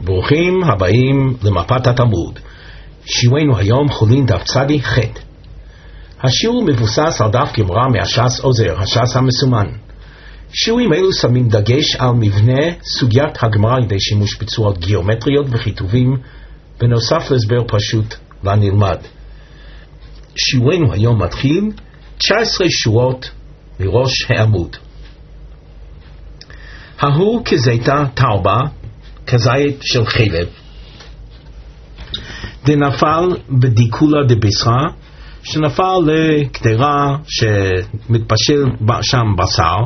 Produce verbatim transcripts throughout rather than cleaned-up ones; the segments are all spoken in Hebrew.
ברוכים הבאים למפת התלמוד. שיעורנו היום חולין דף צדי ח'. השיעור מבוסס על דף גמרא מהש"ס עוזר, הש"ס המסומן. שיעורים אלו שמים דגש על מבנה סוגיית הגמרא על ידי שימוש בצורות גיאומטריות וכיתובים, בנוסף להסבר פשוט לנלמד. שיעורנו היום מתחיל תשע עשרה שורות מראש העמוד. ההוא כזיתה תרבה, כזית של חלב, דנפל בדיקולה דבשרה, שנפל לקדרה שמתבשל שם בשר.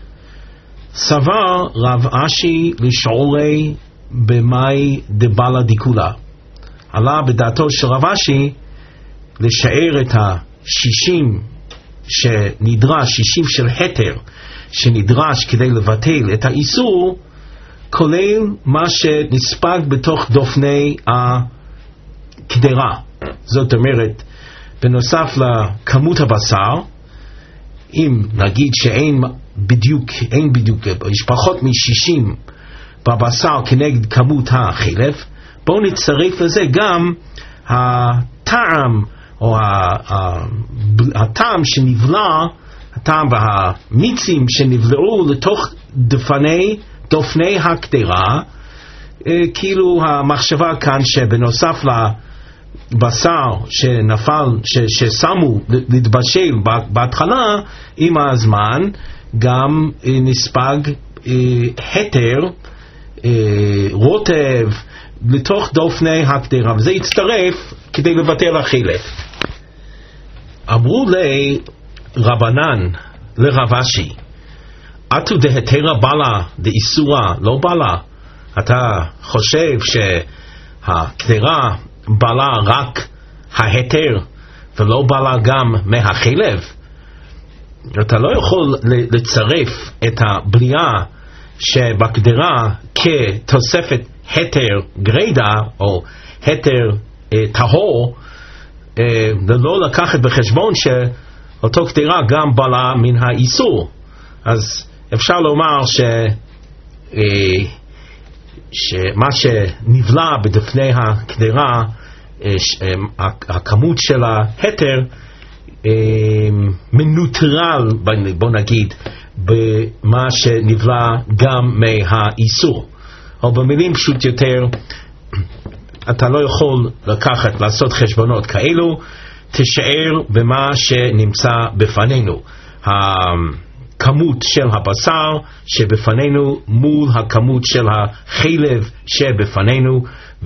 סבר רב אשי לשעורי במאי דבלה דיקולה. עלה בדעתו של רב אשי לשער את השישים שנדרש, שישים של התר שנדרש כדי לבטל את האיסור, כולל מה שנספג בתוך דופני הקדרה. זאת אומרת, בנוסף לכמות הבשר, אם נגיד שאין בדיוק, אין בדיוק, יש פחות מ-שישים בבשר כנגד כמות החלב, בואו נצרף לזה גם הטעם, או הטעם שנבלע, הטעם והמיצים שנבלעו לתוך דופני, דופני הקדרה, כאילו המחשבה כאן שבנוסף לבשר שנפל, ש, ששמו להתבשל בהתחלה, עם הזמן גם נספג התר, רוטב, לתוך דופני הקדרה, וזה יצטרף כדי לבטל החלב. אמרו לי רבנן לרב אשי, אתו דהתרה בלה דאיסורה לא בלה? אתה חושב שהקדרה בלה רק ההתר ולא בלה גם מהחלב? אתה לא יכול לצרף את הבליעה שבקדרה כתוספת התר גרידה או התר טהור, ולא לקחת בחשבון שאותו קדרה גם בלה מן האיסור. אז אפשר לומר ש שמה שנבלע בדפני הקדרה, הכמות של ההתר מנוטרל, בוא נגיד, במה שנבלע גם מהאיסור. או במילים פשוט יותר, אתה לא יכול לקחת, לעשות חשבונות כאלו, תשאר במה שנמצא בפנינו. הכמות של הבשר שבפנינו מול הכמות של החלב שבפנינו,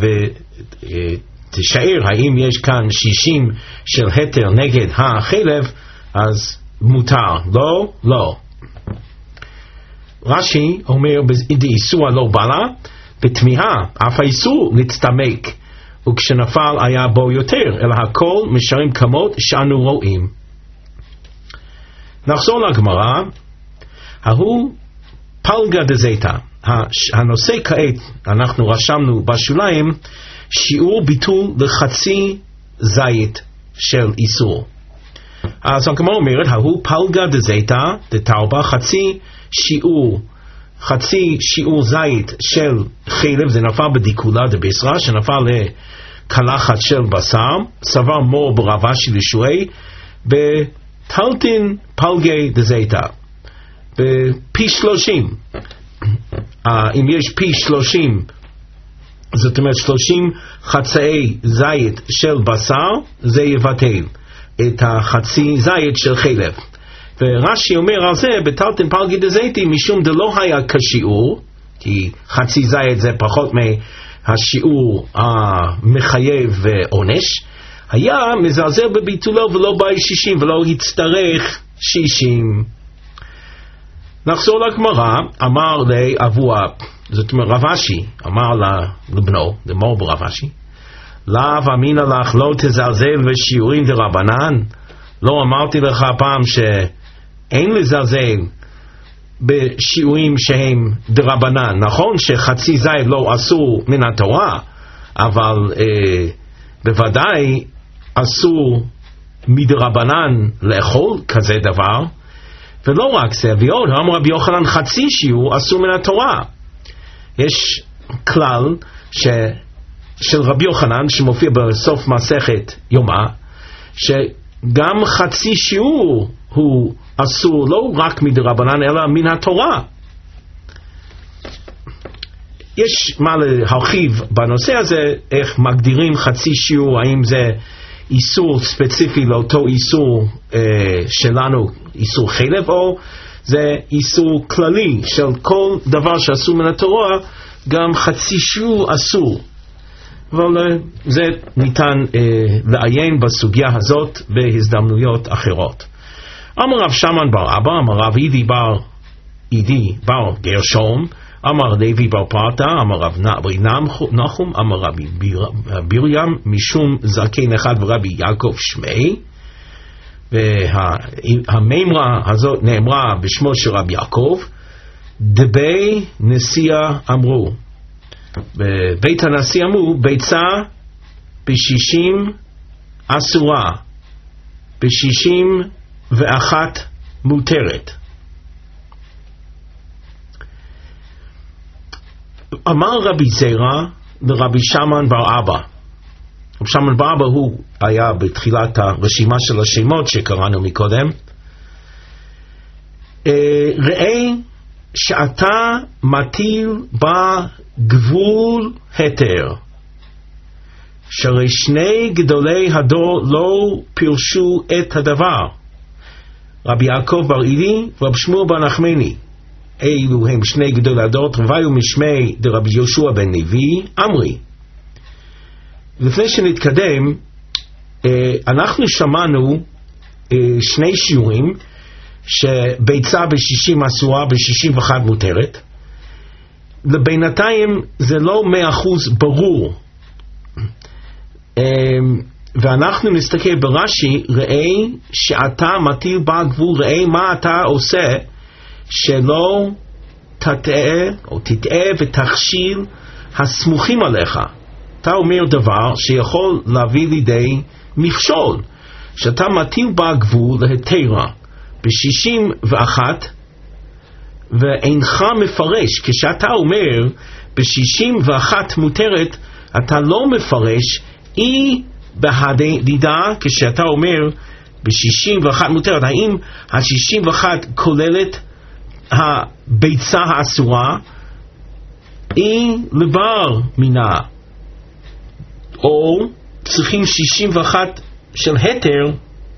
ותשאר האם יש כאן שישים של התר נגד החלב, אז מותר. לא, לא. רש"י אומר דאיסור לא בלה, בתמיהה אף האיסור נצטמק, וכשנפל היה בו יותר, אלא הכל משארים כמות שאנו רואים. נחזור לגמרא. ההוא פלגה דזיתה. הנושא כעת, אנחנו רשמנו בשוליים, שיעור ביטול לחצי זית של איסור. אז הגמרא אומרת, ההוא פלגה דזיתה דתרבה, חצי שיעור, חצי שיעור זית של חלב, זה נפל בדיקולה דבשרה, שנפל לקלחת של בשר. סבר מור ברב אשי לשועי בתלתין פלגי דזיתה, בפי שלושים. אם יש פי שלושים, זאת אומרת שלושים חצאי זית של בשר, זה יבטל את החצי זית של חלב. ורש"י אומר על זה בתלתין פלגי דזיתי, משום דלא היה כשיעור, כי חצי זית זה פחות מהשיעור המחייב עונש, היה מזלזל בביטולו ולא באי שישים, ולא הצטרך שישים. נחזור לגמרא. אמר לאבוה, זאת אומרת רב אשי אמר לבנו, למור ברב אשי, לאו אמינא לך לא תזלזל בשיעורים דרבנן? לא אמרתי לך פעם שאין לזלזל בשיעורים שהם דרבנן? נכון שחצי זית לא אסור מן התורה, אבל אה, בוודאי אסור מדרבנן לאכול כזה דבר. ולא רק זה, ועוד אמר רבי יוחנן חצי שיעור אסור מן התורה. יש כלל ש, של רבי יוחנן שמופיע בסוף מסכת יומא, שגם חצי שיעור הוא אסור לא רק מדרבנן אלא מן התורה. יש מה להרחיב בנושא הזה, איך מגדירים חצי שיעור, האם זה איסור ספציפי לאותו איסור אה, שלנו, איסור חלב, או זה איסור כללי של כל דבר שאסור מן התורה, גם חצי שיעור אסור. אבל אה, זה ניתן אה, לעיין בסוגיה הזאת בהזדמנויות אחרות. אמר רב שמעון בר אבא, אמר רב אידי בר אידי בר גרשום, אמר לוי בר פרטה, אמר רב נחום, אמר רבי ביריים, משום זקן אחד ורבי יעקב שמי. והמימרה הזאת נאמרה בשמו של רבי יעקב, דבי נשיא אמרו. בבית הנשיא אמרו, ביצה בשישים אסורה, בשישים ואחת מותרת. אמר רבי זרע לרבי שמעון בר אבא, רבי שמעון בר אבא הוא היה בתחילת הרשימה של השמות שקראנו מקודם, ראה שאתה מטיל בגבול היתר, שהרי שני גדולי הדור לא פירשו את הדבר, רבי יעקב בר אידי ורבי שמואל בר נחמני. אלו הם שני גדולי הדור, רוויו משמי דרבי יהושע בן לוי אמרי. לפני שנתקדם, אנחנו שמענו שני שיעורים, שביצה בשישים אסורה, בשישים ואחת מותרת. לבינתיים זה לא מאה אחוז ברור, ואנחנו נסתכל ברש"י, ראה שאתה מטיל בגבול, ראה מה אתה עושה שלא תטעה או תטעה ותכשיל הסמוכים עליך. אתה אומר דבר שיכול להביא לידי מכשול, שאתה מטיל בגבול להתרה בשישים ואחת ואינך מפרש. כשאתה אומר בשישים ואחת מותרת, אתה לא מפרש אי בהדידה. כשאתה אומר בשישים ואחת מותרת, האם השישים ואחת כוללת הביצה האסורה היא לבר מינה, או צריכים שישים ואחת של היתר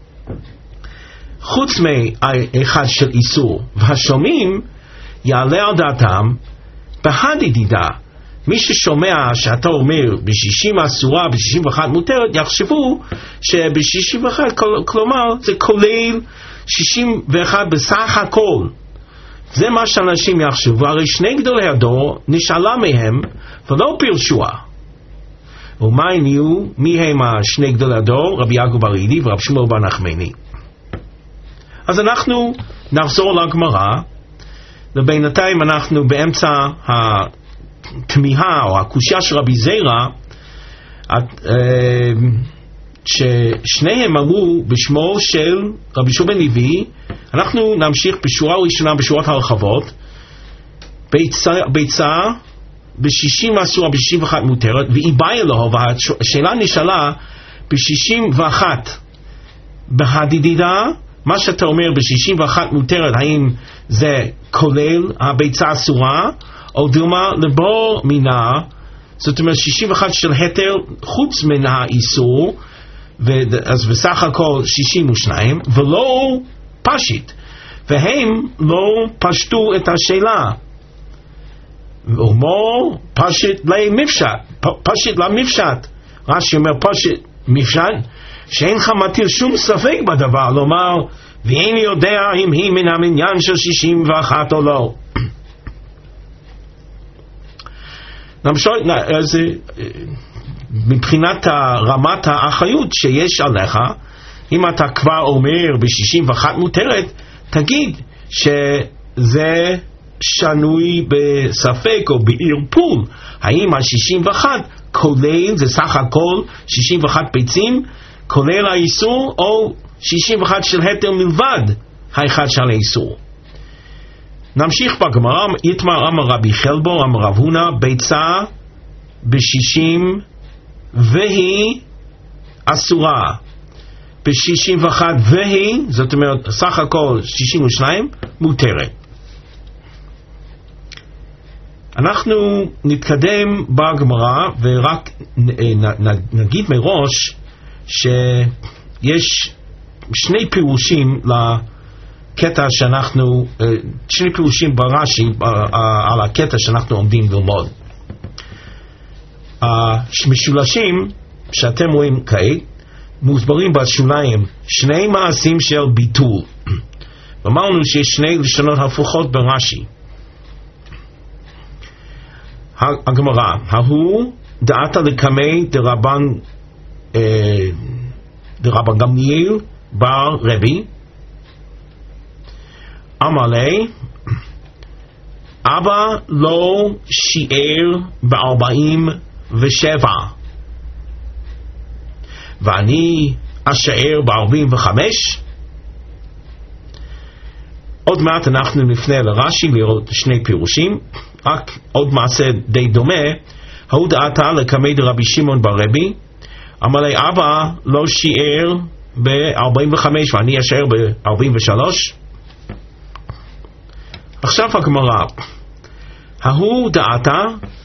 חוץ מאחד של איסור. והשומעים יעלה על דעתם בהדידה. מי ששומע שאתה אומר ב-שישים אסורה, ב-שישים ואחת מותרת, יחשבו שב-שישים ואחת כלומר זה כולל שישים ואחת בסך הכל. זה מה שאנשים יחשבו. הרי שני גדולי הדור נשאלה מהם ולא פירשוה. ומה הניעו? מי הם השני גדולי הדור? רבי יעקב בר אידי ורב שמואל בר נחמני. אז אנחנו נחזור לגמרא. ובינתיים אנחנו באמצע התמיהה או הקושיה של רבי זרע, ששניהם אמרו בשמו של רבי יהושע בן לוי. אנחנו נמשיך בשורה ראשונה בשורות הרחבות. ביצה, ביצה ב-שישים אסורה, ב-שישים ואחת מותרת, והיא באה אלוהו, והשאלה נשאלה ב-שישים ואחת בהדידה. מה שאתה אומר ב-שישים ואחת מותרת, האם זה כולל הביצה אסורה, או דומה לבור מינה, זאת אומרת שישים ואחת של היתר חוץ מן האיסור, אז בסך הכל שישים ושתיים, ולא פשיט, והם לא פשטו את השאלה. ואומר פשיט למפשט, פשיט למפשט. רש"י אומר פשיט מפשט, שאינך מטיל שום ספק בדבר, לומר ואיני יודע אם היא מן המניין של שישים ואחת או לא. נמשול, אז מבחינת רמת האחריות שיש עליך, אם אתה כבר אומר ב-שישים ואחת מותרת, תגיד שזה שנוי בספק או בערפול. האם ה-שישים ואחת כולל, זה סך הכל שישים ואחת ביצים, כולל האיסור, או שישים ואחת של היתר מלבד האחד של האיסור. נמשיך בגמרא. יתמר אמר רבי חלבו אמר רב הונא, ביצה בשישים והיא אסורה, בשישים ואחת והיא, זאת אומרת סך הכל שישים ושניים, מותרת. אנחנו נתקדם בגמרא ורק נגיד מראש שיש שני פירושים לקטע שאנחנו, שני פירושים ברש"י על הקטע שאנחנו עומדים ללמוד. המשולשים שאתם רואים כעת מוסברים בשוליים שני מעשים של ביטול. אמרנו שיש שני לשונות הפוכות ברש"י. הגמרא, ההוא דעתה לקמי דרבן דרבן גמליאל בר רבי אמר לי, אבא לא שיער בארבעים ושבע ואני אשאר בארבעים וחמש. עוד מעט אנחנו נפנה לרש"י לראות שני פירושים, רק עוד מעשה די דומה. ההוא דעתה לקמי דרבי שמעון בר רבי אמר לי, אבא לא שיער ב-ארבעים וחמש ואני אשאר ב-ארבעים ושלוש. עכשיו הגמרא, ההוא דעתה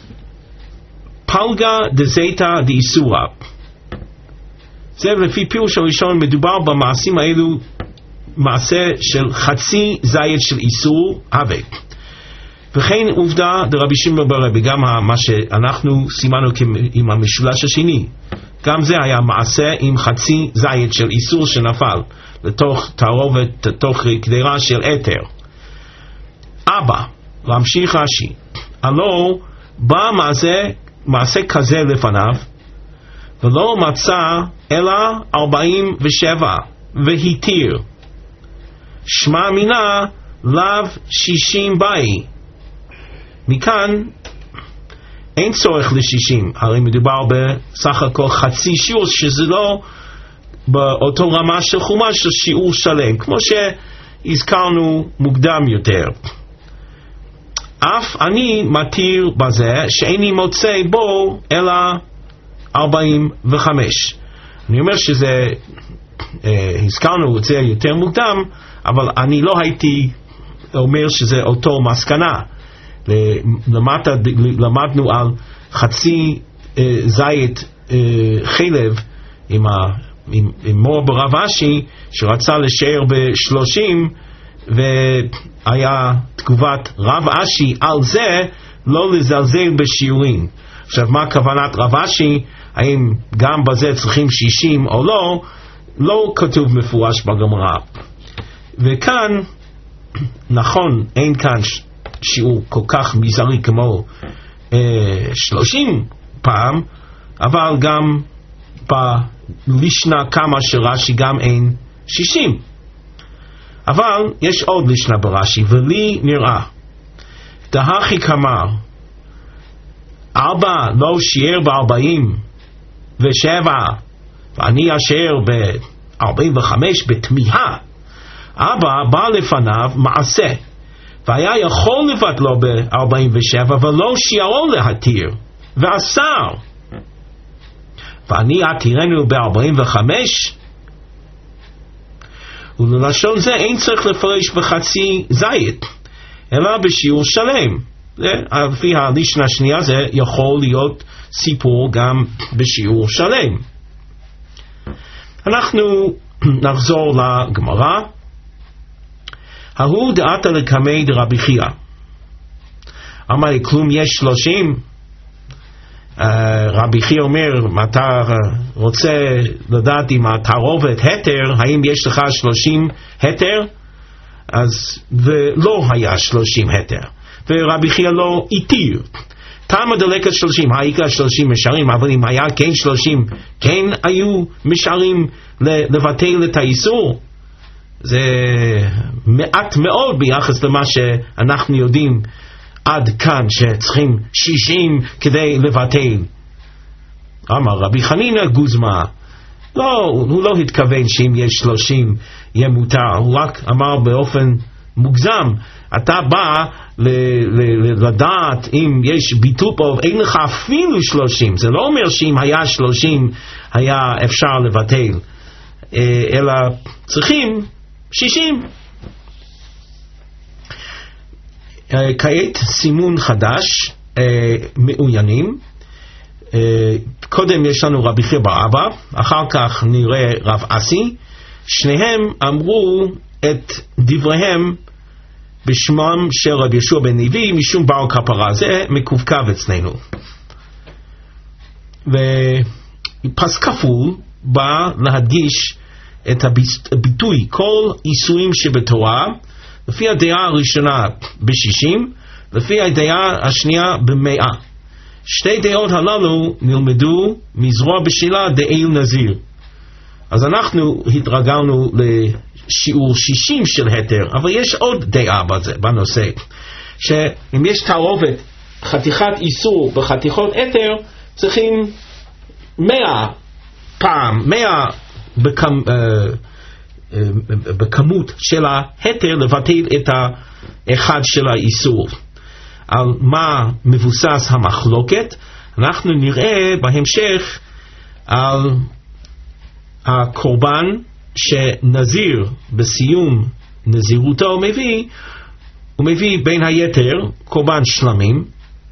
פלגה דזיתא דאיסורא. זה לפי פירוש הראשון, מדובר במעשים האלו מעשה של חצי זית של איסור הווה. וכן עובדה דרבי שמעון בר רבי, גם מה שאנחנו סימנו עם המשולש השני, גם זה היה מעשה עם חצי זית של איסור שנפל לתוך תערובת, לתוך קדירה של אתר. אבא, להמשיך רש"י, הלא בא מעשה, מעשה כזה לפניו ולא מצא אלא ארבעים ושבע והתיר, שמע מינה לאו שישים באי. מכאן אין צורך לשישים, הרי מדובר בסך הכל חצי שיעור, שזה לא באותו רמה של חומש של שיעור שלם, כמו שהזכרנו מוקדם יותר. אף אני מתיר בזה שאיני מוצא בו אלא ארבעים וחמש. אני אומר שזה, אה, הזכרנו את זה יותר מוקדם, אבל אני לא הייתי אומר שזה אותו מסקנה. למד, למדנו על חצי אה, זית אה, חלב עם, ה, עם, עם מור ברב אשי שרצה לשאר בשלושים, והיה תגובת רב אשי על זה לא לזלזל בשיעורים. עכשיו מה כוונת רב אשי, האם גם בזה צריכים שישים או לא, לא כתוב מפורש בגמרא. וכאן נכון, אין כאן שיעור כל כך מזערי כמו אה, שלושים פעם, אבל גם בלישנה כמה שרש"י גם אין שישים. אבל יש עוד לישנה ברש"י, ולי נראה דהכי כמר אבא לא שיער בארבעים ושבע ואני אשאר בארבעים וחמש בתמיהה. אבא בא לפניו מעשה והיה יכול לבטלו ב-ארבעים ושבע ולא שיערו להתיר ואסר, ואני אתירנו ב-ארבעים וחמש. וללשון זה אין צריך לפרש בחצי זית אלא בשיעור שלם. לפי הלישנה השנייה זה יכול להיות סיפור גם בשיעור שלם. אנחנו נחזור לגמרא. ההוא דעתה לקמי דרבי חייא אמר לי, כלום יש שלושים? uh, רבי חייא אומר, אתה רוצה לדעת אם התערובת התר, האם יש לך שלושים התר? אז ולא היה שלושים התר, ורבי חייא לא התיר. תמה דלקת שלושים, העיקר שלושים משארים, אבל אם היה כן שלושים, כן היו משארים לבטל את האיסור. זה מעט מאוד ביחס למה שאנחנו יודעים עד כאן שצריכים שישים כדי לבטל. אמר רבי חנינא גוזמה, לא, הוא לא התכוון שאם יש שלושים יהיה מותר, הוא רק אמר באופן מוגזם. אתה בא ל- ל- ל- לדעת אם יש ביטול פה, אין לך אפילו שלושים. זה לא אומר שאם היה שלושים היה אפשר לבטל, אלא צריכים שישים. כעת סימון חדש, מעוניינים. קודם יש לנו רבי חייא בר אבא, אחר כך נראה רב אסי. שניהם אמרו את דבריהם בשמם של רבי יהושע בן לוי משום בר כפרה. זה מקווקו אצלנו. ופס כפול בא להדגיש את הביטוי כל איסורים שבתורה, לפי הדעה הראשונה בשישים, לפי הדעה השנייה במאה. שתי דעות הללו נלמדו מזרוע בשילה דאל נזיר. אז אנחנו התרגלנו לשיעור שישים של היתר, אבל יש עוד דעה בזה, בנושא, שאם יש תערובת חתיכת איסור בחתיכות היתר, צריכים מאה פעם, מאה בכמ, uh, בכמות של ההיתר לבטל את האחד של האיסור. על מה מבוסס המחלוקת? אנחנו נראה בהמשך על הקורבן שנזיר בסיום נזירותו מביא, הוא מביא בין היתר קורבן שלמים,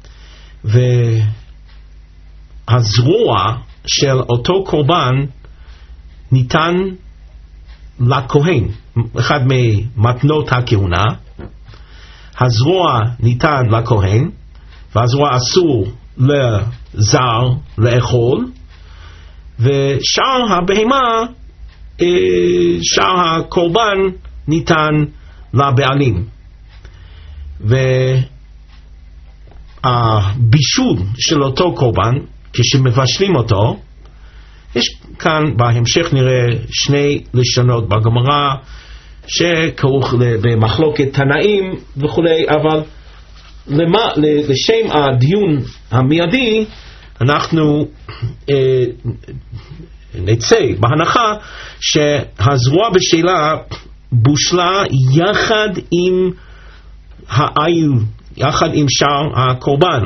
והזרוע של אותו קורבן ניתן לכהן, אחד ממתנות הכהונה. הזרוע ניתן לכהן, והזרוע אסור לזר לאכול, ושאר הבהמה, שאר הקורבן ניתן לבעלים. והבישול של אותו קורבן, כשמבשלים אותו, יש כאן בהמשך נראה שני לשונות בגמרא שכרוך במחלוקת תנאים וכו', אבל למה, לשם הדיון המיידי אנחנו אה, נצא בהנחה שהזרוע בשאלה בושלה יחד עם העיל, יחד עם שאר הקורבן.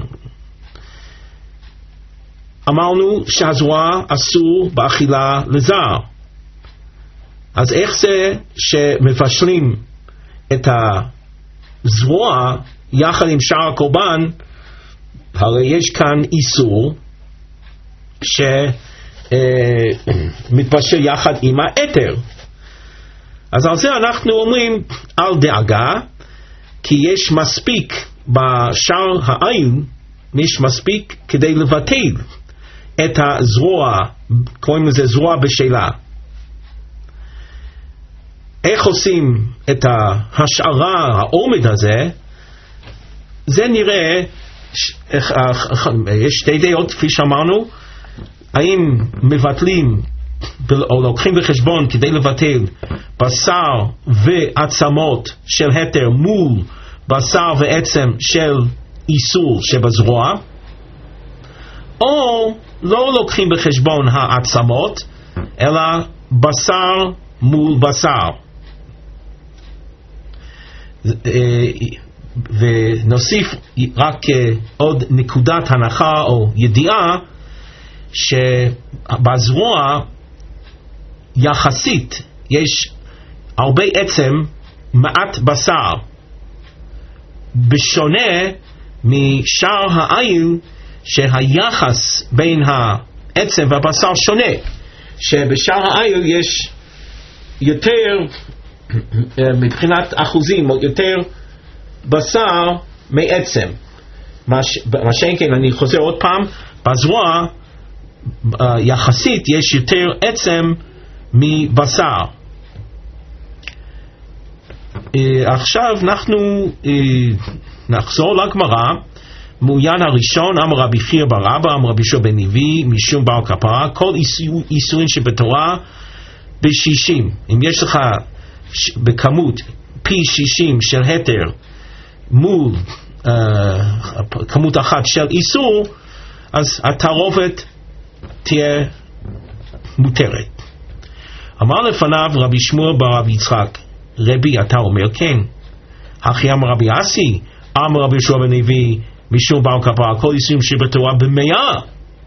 אמרנו שהזרוע אסור באכילה לזר. אז איך זה שמבשלים את הזרוע יחד עם שאר הקורבן? הרי יש כאן איסור שמתבשל יחד עם היתר. אז על זה אנחנו אומרים אל דאגה, כי יש מספיק בשאר העין, יש מספיק כדי לבטל את הזרוע, קוראים לזה זרוע בשאלה. איך עושים את ההשערה, העומד הזה? זה נראה, יש שתי דעות כפי שאמרנו, האם מבטלים או לוקחים בחשבון כדי לבטל בשר ועצמות של היתר מול בשר ועצם של איסור שבזרוע, או לא לוקחים בחשבון העצמות אלא בשר מול בשר. ונוסיף רק עוד נקודת הנחה או ידיעה, שבזרוע יחסית יש הרבה עצם, מעט בשר, בשונה משאר העיל שהיחס בין העצם והבשר שונה, שבשאר העיל יש יותר מבחינת אחוזים או יותר בשר מעצם. מה שאין כן, אני חוזר עוד פעם, בזרוע יחסית יש יותר עצם מבשר. עכשיו אנחנו נחזור לגמרא. מעוין הראשון, אמר רבי חייא בר אבא, אמר רבי יהושע בן לוי משום בר כפרה, כל איסורים שבתורה בשישים. אם יש לך בכמות פי שישים של היתר מול uh, כמות אחת של איסור, אז התערובת תהיה מותרת. אמר לפניו רבי שמואל בר רבי יצחק, רבי, אתה אומר כן, הכי אמר רבי אסי, אמר רבי יהושע בן לוי, משום בעל כפרה, כל איסורים שבתורה במאה,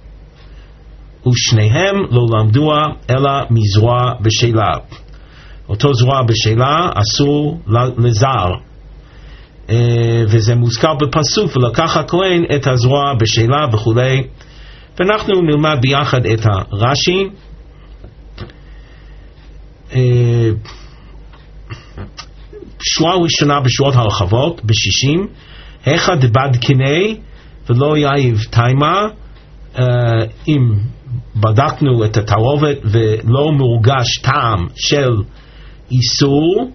ושניהם לא למדוה אלא מזרוע בשאלה. אותו זרוע בשאלה אסור לזר, וזה מוזכר בפסוק, ולקח הכהן את הזרוע בשאלה וכולי. ואנחנו נלמד ביחד את הרש"י. שורה ראשונה בשורות הרחבות בשישים, היכא דבד קני ולא יאיב תימה. אם בדקנו את התערובת ולא מורגש טעם של איסור,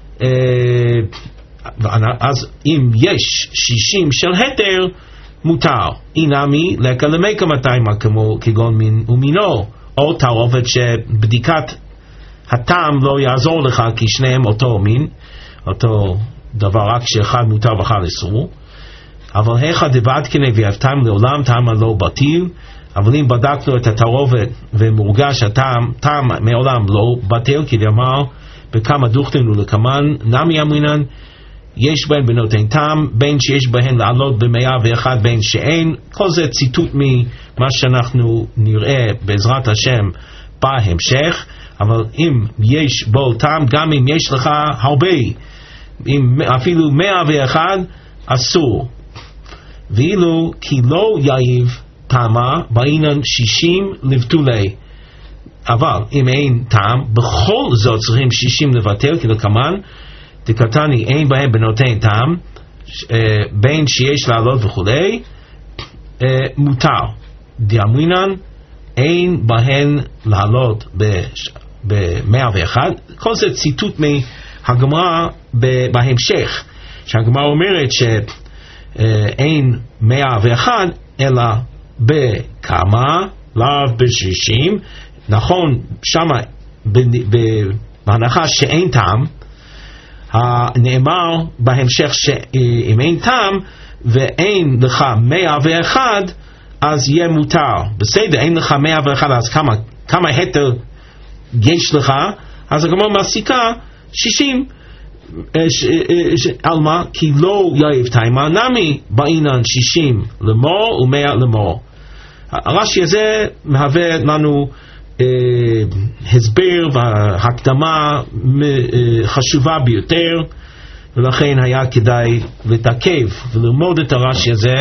אז אם יש שישים של היתר מותר. אינמי לקה למקה מתימה, כמו כגון מין ומינו, או תערובת שבדיקת הטעם לא יעזור לך, כי שניהם אותו מין, אותו דבר, רק שאחד מותר ואחד אסור. אבל היכא דבד קני ויאיב טעם לעולם, טעם לא בטיל. אבל אם בדקנו את התערובת ומורגש הטעם, טעם מעולם לא בטל, כי אמר בכמה דוכתין ולקמן נמי אמרינן, יש בהן בנותן טעם, בין שיש בהן לעלות במאה ואחד, בין שאין. כל זה ציטוט ממה שאנחנו נראה בעזרת השם בהמשך. אבל אם יש בו טעם, גם אם יש לך הרבה, אם אפילו מאה ואחד, אסור. ואילו כי לא יאיב טעמה, בעינן שישים לבטולי. אבל אם אין טעם, בכל זאת צריכים שישים לבטל, כדלקמן, דקתני אין בהם בנותן טעם, בין שיש לעלות וכולי, מותר. דאמרינן אין בהן לעלות ב-מאה ואחת. כל זה ציטוט מהגמרא בהמשך, שהגמרא אומרת שאין מאה ואחת אלא בכמה, לאו בשישים. נכון, שמה בהנחה שאין טעם, נאמר בהמשך שאם אין טעם ואין לך מאה ואחד, אז יהיה מותר. בסדר, אין לך מאה ואחד, אז כמה, כמה היתר יש לך? אז הגמרא מסיקה שישים. על מה? כי לא יאיב תימה, נמי בעינן שישים למור ומאה למור. הרש"י הזה מהווה לנו אה, הסבר והקדמה אה, חשובה ביותר, ולכן היה כדאי לתעכב וללמוד את הרש"י הזה,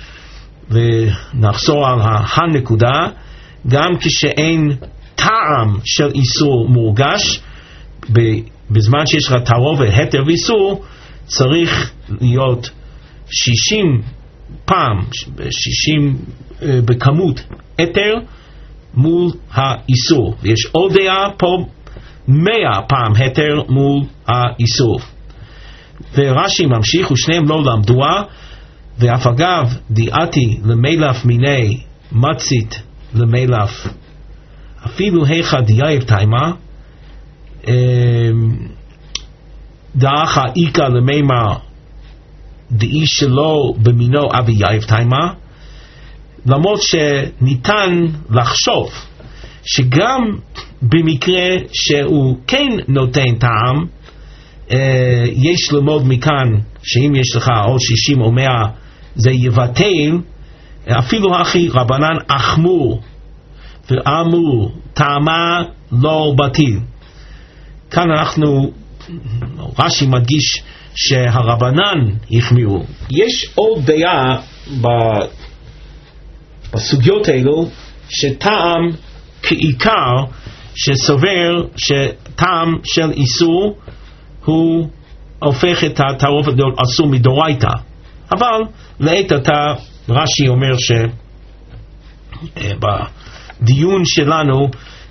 ונחזור על הנקודה. גם כשאין טעם של איסור מורגש, בזמן שיש לך תערובת, היתר ואיסור, צריך להיות שישים פעם, שישים בכמות היתר מול האיסור. ויש עוד דעה פה, מאה פעם היתר מול האיסור. ורש"י ממשיך, ושניהם לא למדוה, ואף אגב דעתי למלף מיני מצית למלף, אפילו היכא דאיב תימה, דאחה איקה למימר דאיש שלא במינו אבי יאיב תימה, למרות שניתן לחשוב שגם במקרה שהוא כן נותן טעם, יש ללמוד מכאן שאם יש לך עוד שישים או מאה זה יבטל, אפילו הכי רבנן אחמור ואמור טעמה לא בטיל. כאן אנחנו, רש"י מדגיש שהרבנן החמירו. יש עוד דעה בסוגיות האלו שטעם כעיקר, שסובר שטעם של איסור הוא הופך את התערובת אסור מדאורייתא. אבל לעת עתה רש"י אומר שבדיון שלנו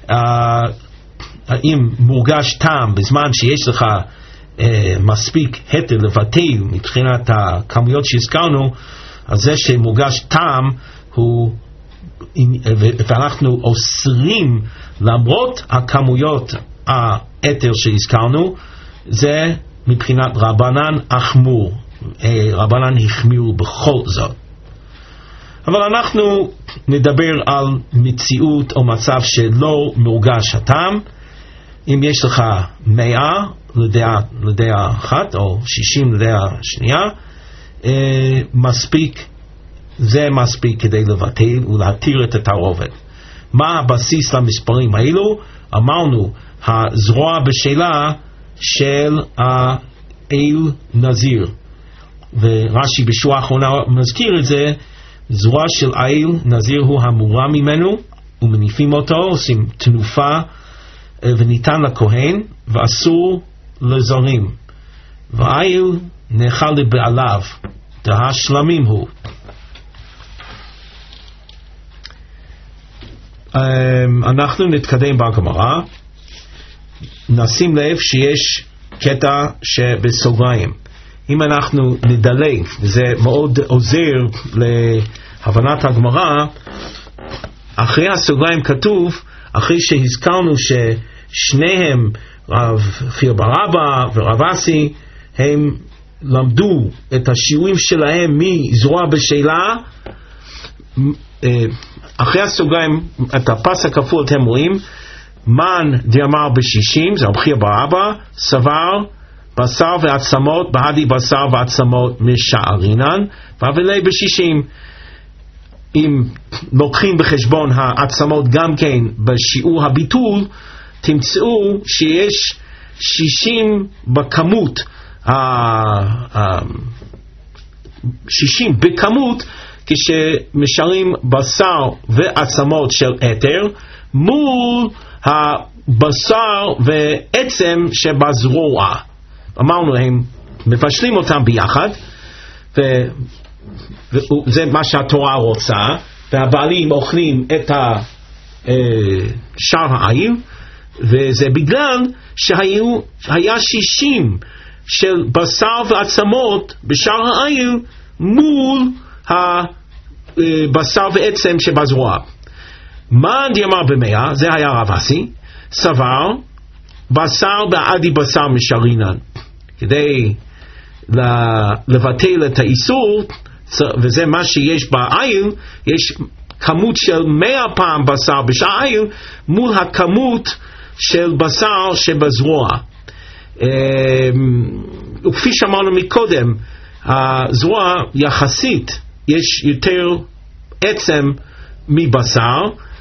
האם מורגש טעם בזמן שיש לך אה, מספיק היתר לבטל מבחינת הכמויות שהזכרנו, אז זה שמורגש טעם הוא, ואנחנו אוסרים למרות הכמויות היתר שהזכרנו, זה מבחינת רבנן אחמור, אה, רבנן החמירו בכל זאת. אבל אנחנו נדבר על מציאות או מצב שלא מורגש הטעם, אם יש לך מאה לדעה, לדעה אחת או שישים לדעה שנייה, אה, מספיק, זה מספיק כדי לבטל ולהתיר את התערובת. מה הבסיס למספרים האלו? אמרנו, הזרוע בשאלה של האל נזיר, ורש"י בשורה האחרונה מזכיר את זה. זרוע של האל נזיר הוא המורם ממנו, ומניפים אותו, עושים תנופה, וניתן לכהן, ואסור לזרים, והאל נאכל לבעליו, דהה שלמים הוא. אנחנו נתקדם בגמרא. נשים לב שיש קטע שבסוגריים. אם אנחנו נדלג, וזה מאוד עוזר להבנת הגמרא, אחרי הסוגריים כתוב, אחרי שהזכרנו ששניהם, רב חייא בר אבא ורב אסי, הם למדו את השיעורים שלהם מזרוע בשאלה. אחרי הסוגריים, את הפס הכפול אתם רואים, מן דאמר בשישים, זה רב חייא בר אבא, סבר בשר ועצמות, בהדי בשר ועצמות משערינן, ואבלי בשישים. אם לוקחים בחשבון העצמות גם כן בשיעור הביטול, תמצאו שיש שישים בכמות, שישים בכמות, כשמשארים בשר ועצמות של אתר מול הבשר ועצם שבזרוע. אמרנו, הם מבשלים אותם ביחד, וזה מה שהתורה רוצה, והבעלים אוכלים את שאר העיר, וזה בגלל שהיה שישים של בשר ועצמות בשאר העיר מול הבשר ועצם שבזרוע. מה דאמר במאה, זה היה רב אסי, סבר בשר בעדי בשר משערינן, כדי לבטל את האיסור, וזה מה שיש בעיר, יש כמות של מאה פעם בשר בשאר העיר מול הכמות של בשר שבזרוע. וכפי שאמרנו מקודם, הזרוע יחסית יש יותר עצם מבשר,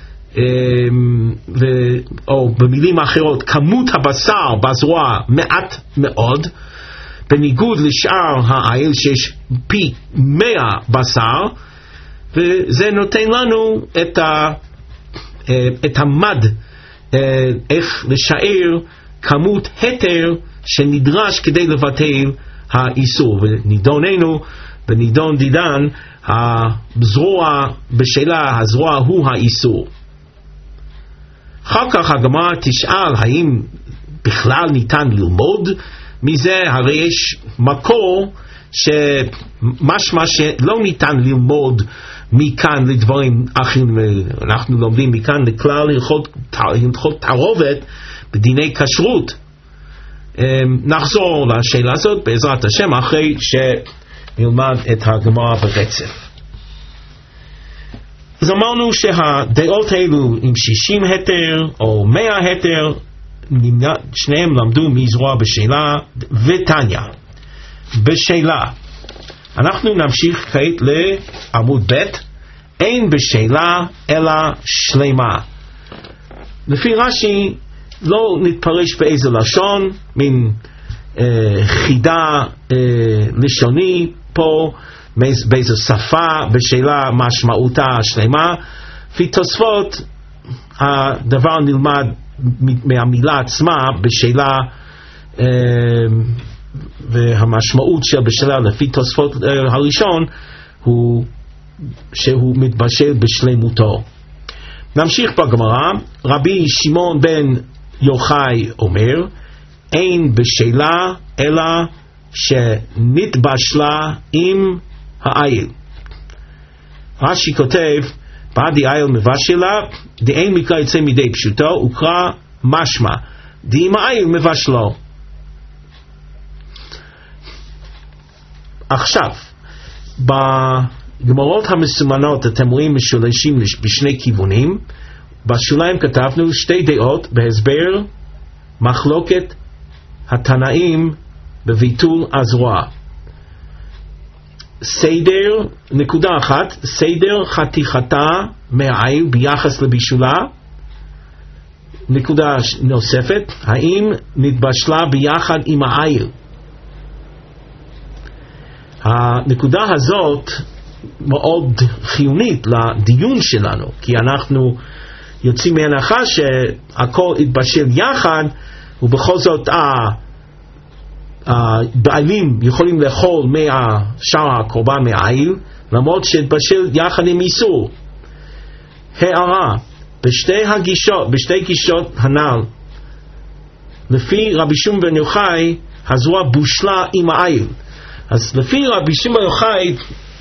ו, או במילים אחרות, כמות הבשר בזרוע מעט מאוד, בניגוד לשאר העיל שיש פי מאה בשר, וזה נותן לנו את, ה, את המד, איך לשער כמות היתר שנדרש כדי לבטל האיסור. ונידוננו בנידון דידן, הזרוע בשאלה, הזרוע הוא האיסור. אחר כך הגמרא תשאל האם בכלל ניתן ללמוד מזה, הרי יש מקור שמשמע שלא ניתן ללמוד מכאן לדברים אחרים. אנחנו לומדים מכאן לכלל הלכות תערובת בדיני כשרות. נחזור לשאלה הזאת בעזרת השם אחרי שנלמד את הגמרא ברצף. אז אמרנו שהדעות האלו עם שישים היתר או מאה היתר, שניהם למדו מזרוע בשאלה ותניא. בשאלה אנחנו נמשיך כעת לעמוד ב', אין בשאלה אלא שלמה. לפי רש"י לא נתפרש באיזה לשון, מין אה, חידה אה, לשוני פה, באיזו שפה בשאלה משמעותה שלמה. לפי תוספות הדבר נלמד מהמילה עצמה בשאלה, אה, והמשמעות של בשאלה לפי תוספות אה, הראשון הוא שהוא מתבשל בשלמותו. נמשיך בגמרא. רבי שמעון בן יוחאי אומר, אין בשאלה אלא שנתבשלה עם העיל. רש"י כותב, בעדי עיל מבשלה, דאין מקרא יצא מידי פשוטו, וקרא משמע, דאם העיל מבשלו. עכשיו, בגמרות המסומנות אתם רואים משולשים בשני כיוונים. בשוליים כתבנו שתי דעות בהסבר מחלוקת התנאים בביטול הזרוע. סדר, נקודה אחת, סדר חתיכתה מהעיל ביחס לבישולה. נקודה נוספת, האם נתבשלה ביחד עם העיל. הנקודה הזאת מאוד חיונית לדיון שלנו, כי אנחנו יוצאים מהנחה שהכל התבשל יחד, ובכל זאת הבעלים יכולים לאכול מהשאר הקורבן מהעיל, למרות שהתבשל יחד עם איסור. הערה, בשתי הגישות, בשתי גישות הנ"ל, לפי רבי שמעון בן יוחאי, הזרוע בושלה עם העיל. אז לפי רבי שמעון בן יוחאי,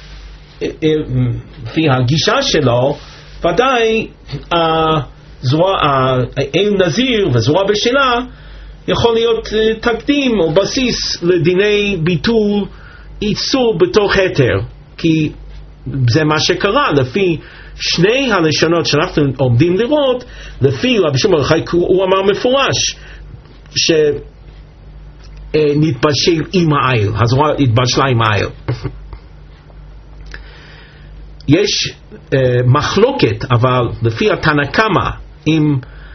לפי הגישה שלו, ודאי הזרוע, העיל נזיר וזרוע בשלה, יכול להיות תקדים או בסיס לדיני ביטול איסור בתוך היתר, כי זה מה שקרה לפי שני הלשונות שאנחנו עומדים לראות. לפי רבי שמעון בן יוחאי הוא אמר מפורש שנתבשל עם העיל, הזרוע התבשלה עם העיל. יש uh, מחלוקת, אבל לפי התנא קמא, אם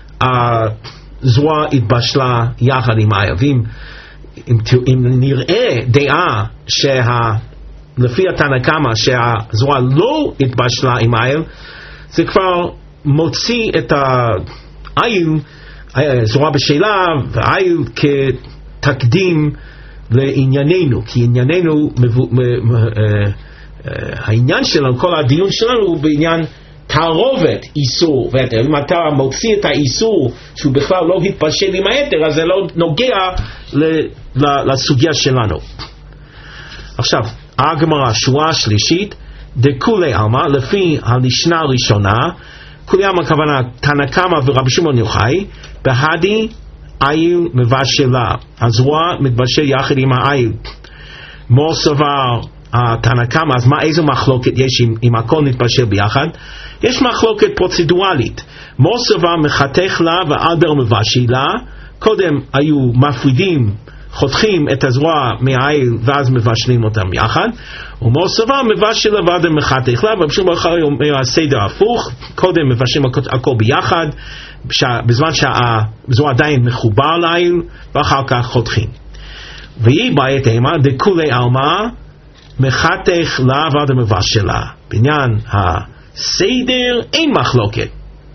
הזרוע התבשלה יחד עם העיל, ואם אם, אם נראה דעה שה, לפי התנא קמא שהזרוע לא התבשלה עם העיל, זה כבר מוציא את העיל, זרוע בשלה והעיל כתקדים לענייננו, כי ענייננו מבו, מ, מ, uh, העניין שלנו, כל הדיון שלנו הוא בעניין תערובת איסור והיתר. אם אתה מוציא את האיסור שהוא בכלל לא התבשל עם היתר, אז זה לא נוגע לסוגיה שלנו. עכשיו, הגמרא, שורה שלישית, דכולי עלמא, לפי המשנה הראשונה, כולי עלמא הכוונה תנא קמא ורבי שמעון בן יוחאי, בהדי עיל מבשלה, הזרוע מתבשל יחד עם העיל. מור סבר התנא קמא, אז מה, איזו מחלוקת יש אם, אם הכל נתבשל ביחד? יש מחלוקת פרוצדואלית. מור סבר מחתך לה ועדר מבשלה, קודם היו מפרידים, חותכים את הזרוע מהעיל ואז מבשלים אותם יחד, ומור סבר מבשלה ועדר מחתך לה, ובשום אחר אומר הסדר הפוך, קודם מבשלים הכל ביחד בזמן שהזרוע עדיין מחובר לעיל, ואחר כך חותכים. והיא בעיית אימה דכולי עלמא מחתך לה ועד המבשלה. בעניין הסדר אין מחלוקת.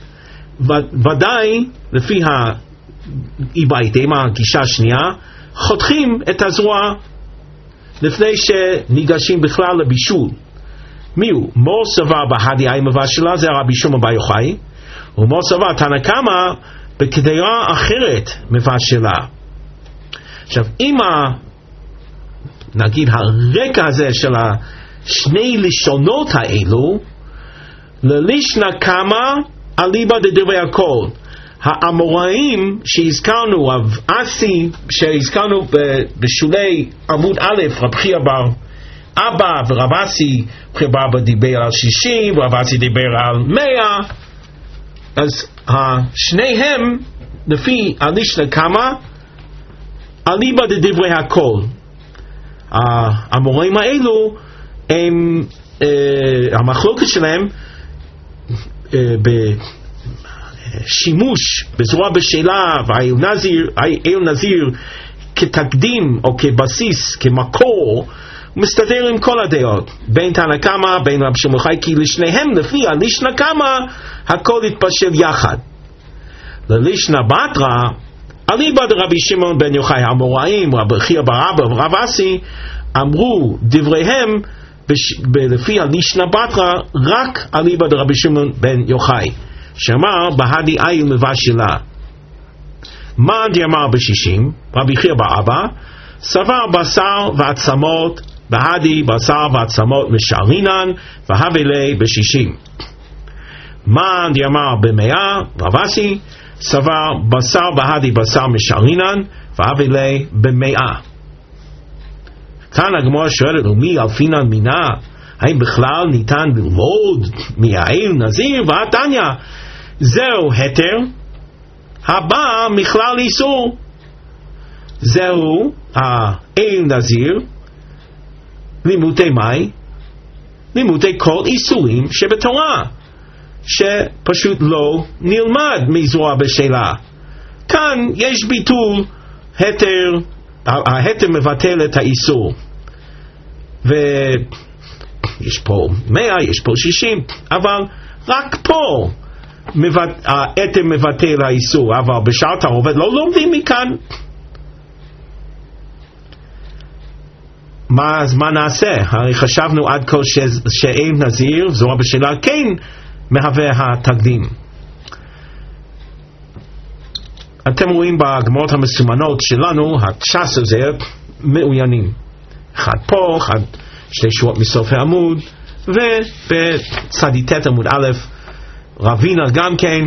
ודאי לפי האיבאיתם, הגישה השנייה, חותכים את הזרוע לפני שניגשים בכלל לבישול. מי הוא? מור סבר בהדי עיל מבשלה, זה רבי שמעון בר יוחאי, ומור סבר תנא קמא בקדירה אחרת מבשלה. עכשיו, אם נגיד הרקע הזה של השני לשונות האלו, ללישנא קמא אליבא דדברי הכל. האמוראים שהזכרנו, רב אסי שהזכרנו בשולי עמוד א', רב חייא בר אבא ורב אסי, חייא בר אבא דיבר על שישים ורב אסי דיבר על מאה, אז שניהם לפי הלישנא קמא אליבא דדברי הכל. האמוראים האלו הם, המחלוקת שלהם בשימוש בזרוע בשלה והעיל נזיר, העיל נזיר כתקדים או כבסיס, כמקור, מסתדר עם כל הדעות בין תנא קמא בין רבי שמעון בר יוחאי, כי לשניהם לפי הלישנא קמא הכל התבשל יחד. ללישנא בתרא אליבא דרבי שמעון בן יוחאי, האמוראים רבי חייא בר אבא ורב אסי אמרו דבריהם לפי הלישנא בתרא רק אליבא דרבי שמעון בן יוחאי, שאמר בהדי עיל מבשלה. מה דאמר בשישים? רבי חייא בר אבא סבר בשר ועצמות בהדי בשר ועצמות משרינן והווה ליה בשישים. מה דאמר במאה? רב אסי סבר בשר בהדי בשר משרינן והווה ליה במאה. כאן הגמרא שואלת, ומי אלפינן מינה? האם בכלל ניתן ללמוד מהעיל נזיר? והתניא זהו היתר הבא מכלל איסור. זהו האל נזיר, לימודי מאי, לימודי כל איסורים שבתורה, שפשוט לא נלמד מזרוע בשאלה. כאן יש ביטול היתר, ההיתר מבטל את האיסור, ויש פה מאה, יש פה שישים, אבל רק פה ההיתר מבטל האיסור, אבל בשאר תערובת לא לומדים מכאן. מה, אז מה נעשה? הרי חשבנו עד כה שאין נזיר, זרוע בשאלה כן מהווה התקדים. אתם רואים בגמרות המסומנות שלנו, התש"ס הזה מעוינים. אחד פה, אחד שתי שורות מסוף העמוד, ובצדיתת עמוד א', רבינה גם כן,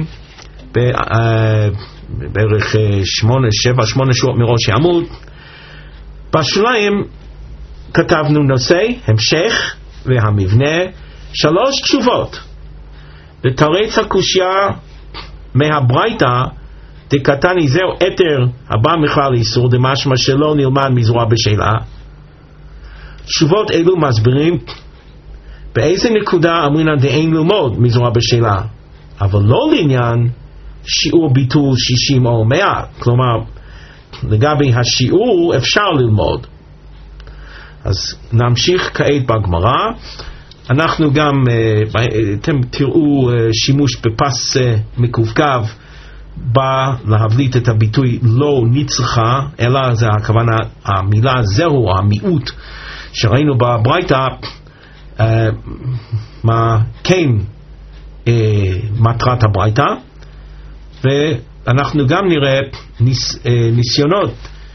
בערך שמונה, שבע, שמונה שורות מראש העמוד. בשוליים כתבנו נושא, המשך והמבנה, שלוש תשובות. לתרץ הקושיה מהברייתא דקתני זהו אתר הבא מכלל איסור דמשמע שלא נלמד מזרוע בשאלה. תשובות אלו מסבירים באיזה נקודה אמרינן דאין ללמוד מזרוע בשאלה, אבל לא לעניין שיעור ביטול שישים או מאה. כלומר, לגבי השיעור אפשר ללמוד. אז נמשיך כעת בגמרא. אנחנו גם, אתם תראו שימוש בפס מקווקו בא להבליט את הביטוי לא נצחה, אלא זה הכוונה, המילה זהו, המיעוט שראינו בברייתא, מה כן מטרת הברייתא. ואנחנו גם נראה ניס, ניסיונות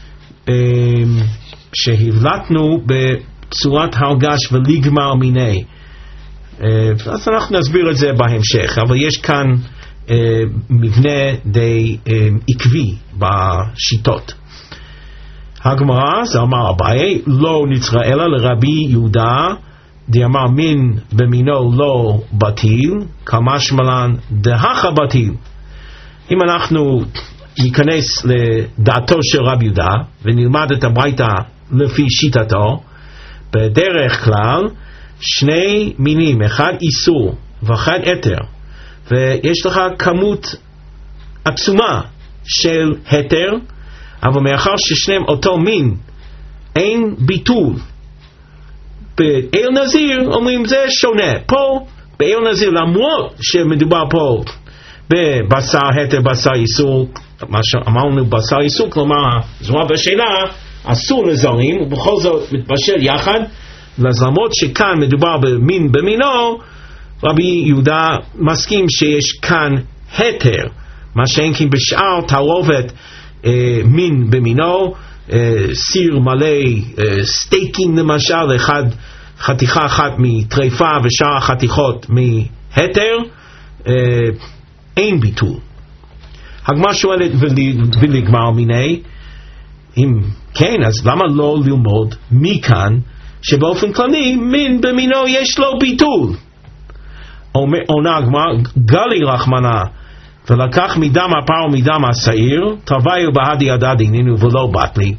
שהבלטנו בצורת הרגש ולגמר מיני. אז אנחנו נסביר את זה בהמשך, אבל יש כאן מבנה די עקבי בשיטות. הגמרא, זה אמר אביי, לא נצרה אלא לרבי יהודה דאמר מין במינו לא בטיל, כמשמע לן דהכה בטיל. אם אנחנו ניכנס לדעתו של רבי יהודה ונלמד את הברייתא לפי שיטתו, בדרך כלל שני מינים, אחד איסור ואחד היתר, ויש לך כמות עצומה של היתר, אבל מאחר ששניהם אותו מין אין ביטול. באל נזיר אומרים זה שונה. פה באל נזיר, למרות שמדובר פה בבשר היתר בשר איסור, מה שאמרנו בשר איסור, כלומר זרוע בשאלה אסור לזרים ובכל זאת מתבשל יחד, אז למרות שכאן מדובר במין במינו, רבי יהודה מסכים שיש כאן היתר, מה שאין כי בשאר תערובת אה, מין במינו, אה, סיר מלא אה, סטייקים למשל, אחד, חתיכה אחת מטריפה ושאר החתיכות מהיתר, אה, אין ביטול. הגמרא שואלת ולגמר מיני, אם כן, אז למה לא ללמוד מכאן שבאופן כללי מין במינו יש לו ביטול? עונה הגמרא, גלי רחמנה, ולקח מדם הפר ומדם השעיר, תרוויו בהדי הדדי נינו ולא בטלי.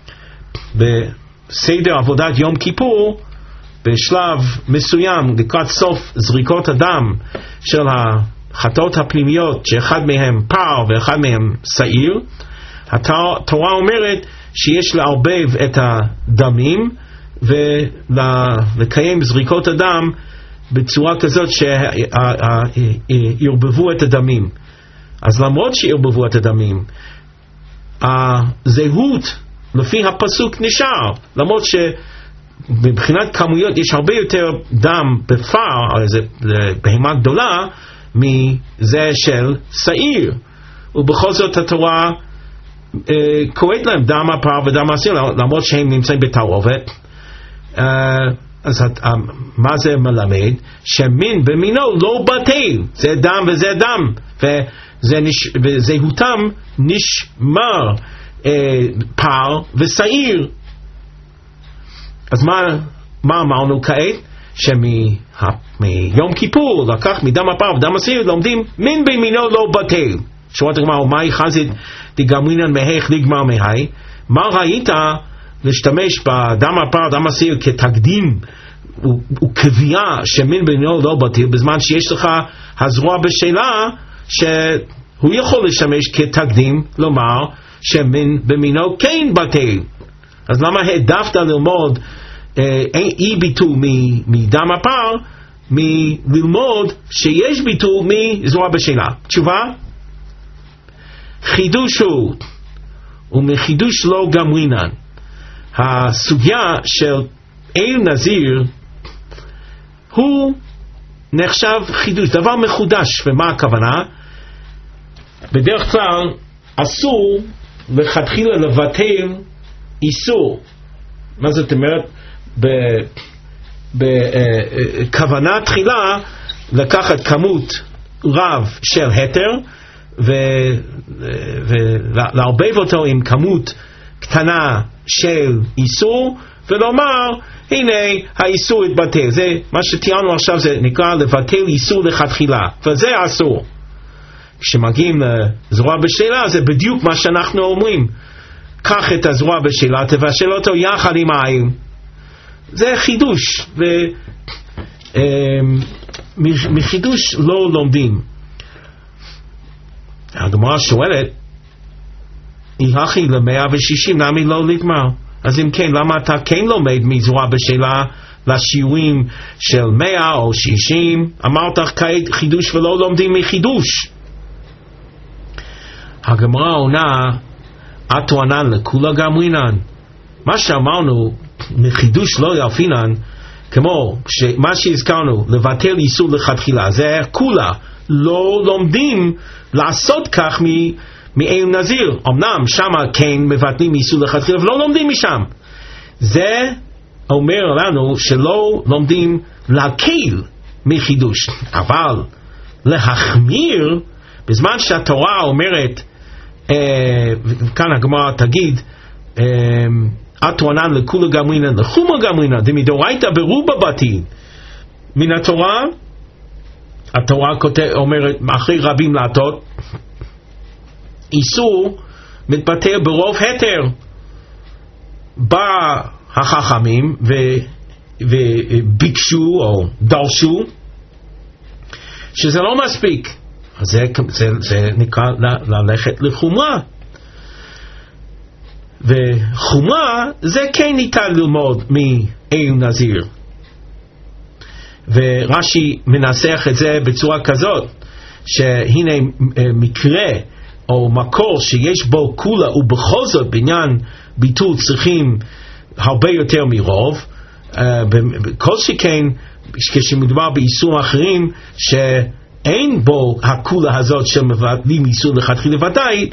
בסדר עבודת יום כיפור, בשלב מסוים לקראת סוף זריקות הדם של החטאות הפנימיות, שאחד מהם פר ואחד מהם שעיר, התורה אומרת שיש לערבב את הדמים ולקיים זריקות הדם בצורה כזאת שירבבו את הדמים. אז למרות שירבבו את הדמים, הזהות לפי הפסוק נשאר, למרות שמבחינת כמויות יש הרבה יותר דם בפר, הרי זה בהמה גדולה מזה של שעיר, ובכל זאת התורה קוראת להם דם הפר ודם השעיר, למרות שהם נמצאים בתערובת. אז מה זה מלמד? שמין במינו לא בטל, זה דם וזה דם, וזהותם נשמר פר ושעיר. אז מה, מה אמרנו כעת? שמיום כיפור לקח מדם הפר ודם השעיר לומדים מין במינו לא בטל. שורת הגמרא, ומאי חזית דגמרינן מהיך לגמר מהי, מה ראית להשתמש בדם הפר, דם הסיר כתקדים וקביעה שמין במינו לא בטל, בזמן שיש לך הזרוע בשאלה שהוא יכול לשמש כתקדים לומר שמין במינו כן בטל? אז למה העדפת ללמוד אה, אי ביטול מדם הפר מללמוד שיש ביטול מזרוע בשאלה? תשובה, חידוש הוא, ומחידוש לא גמרינן. הסוגיה של עיר נזיר הוא נחשב חידוש, דבר מחודש. ומה הכוונה? בדרך כלל אסור לכתחילה לבטל איסור. מה זאת אומרת? בכוונה תחילה לקחת כמות רב של היתר ולערבב אותו עם כמות קטנה של איסור ולומר הנה האיסור התבטל. זה מה שתיארנו עכשיו, זה נקרא לבטל איסור לכתחילה, וזה אסור. כשמגיעים לזרוע בשאלה זה בדיוק מה שאנחנו אומרים, קח את הזרוע בשאלה, תבשל אותו יחד עם העין. זה חידוש, ומחידוש לא לומדים. הגמרא שואלת, יחי ל-מאה ושישים, נמי לא לגמר. אז אם כן, למה אתה כן לומד מזרוע בשאלה לשיעורים של מאה או שישים? אמרת כעת חידוש ולא לומדים מחידוש. הגמרא עונה, אתו ענן לכולה גמרינן. מה שאמרנו מחידוש לא יפינן, כמו מה שהזכרנו לבטל איסור לכתחילה, זה כולה לא לומדים לעשות כך מ מעיר נזיר. אמנם שמה כן מבטלים איסור לכתחילה ולא לומדים משם. זה אומר לנו שלא לומדים להקל מחידוש, אבל להחמיר בזמן שהתורה אומרת, אה, כאן הגמרא תגיד, אה, אתו ענן לכולה גמרינן לחומרה גמרינן דמדאורייתא ברובה בתים. מן התורה, התורה כותב, אומרת אחרי רבים לעטות, איסור מתבטא ברוב היתר. בא החכמים ו, וביקשו או דרשו שזה לא מספיק, אז זה, זה, זה נקרא ללכת לחומרה. וחומרה זה כן ניתן ללמוד מעיר נזיר, ורש"י מנסח את זה בצורה כזאת שהנה מקרה או מקור שיש בו כולה ובכל זאת בעניין ביטול צריכים הרבה יותר מרוב, כל שכן כשמדובר באיסור אחרים שאין בו הכולה הזאת של מבטלים איסור לכתחילה, ודאי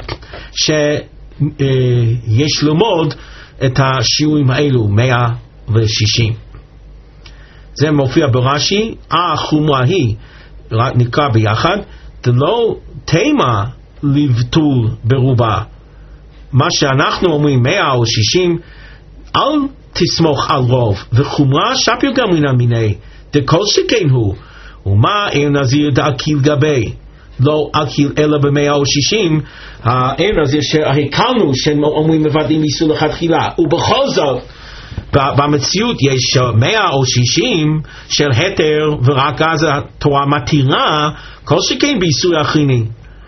שיש ללמוד את השיעורים האלו מאה ושישים. זה מופיע ברש"י, החומרה היא נקרא ביחד דלא תימה לבטול ברובה. מה שאנחנו אומרים מאה או שישים, אל תסמוך על רוב, וחומרה שפיר גמרינן מיני דכל שכן הוא, ומה עיר נזיר דאקיל גבי לא אקיל אלא במאה או שישים. העיר נזיר שהקלנו שאומרים מבטלים איסור לכתחילה, ובכל זאת במציאות יש מאה או שישים של היתר, ורק אז התורה מתירה כל שכן באיסור אחריני.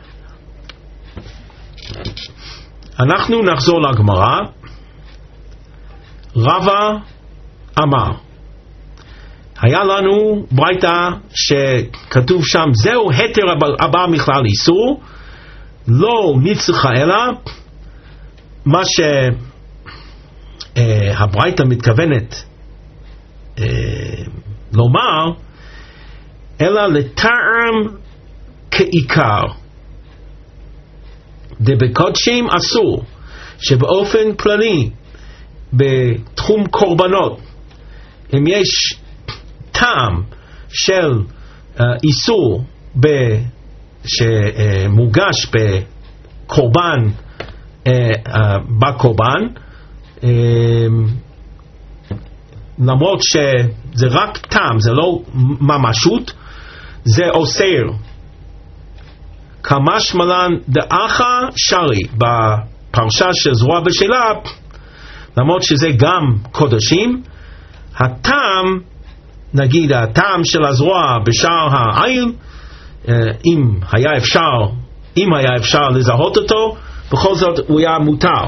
אנחנו נחזור לגמרא. רבא אמר, היה לנו ברייתא שכתוב שם זהו היתר הבא מכלל איסור, לא נצחה אלא מה שהברייתא מתכוונת אה, לומר, אלא לטעם כעיקר דבקודשים אסור, שבאופן כללי בתחום קורבנות אם יש טעם של uh, איסור ב, שמוגש בקורבן uh, uh, בקורבן, uh, למרות שזה רק טעם, זה לא ממשות, זה אוסר. כמשמען דאחה שרי, בפרשה של זרוע בשלה, למרות שזה גם קודשים, הטעם, נגיד הטעם של הזרוע בשער העין, אם היה אפשר, אם היה אפשר לזהות אותו, בכל זאת הוא היה מותר.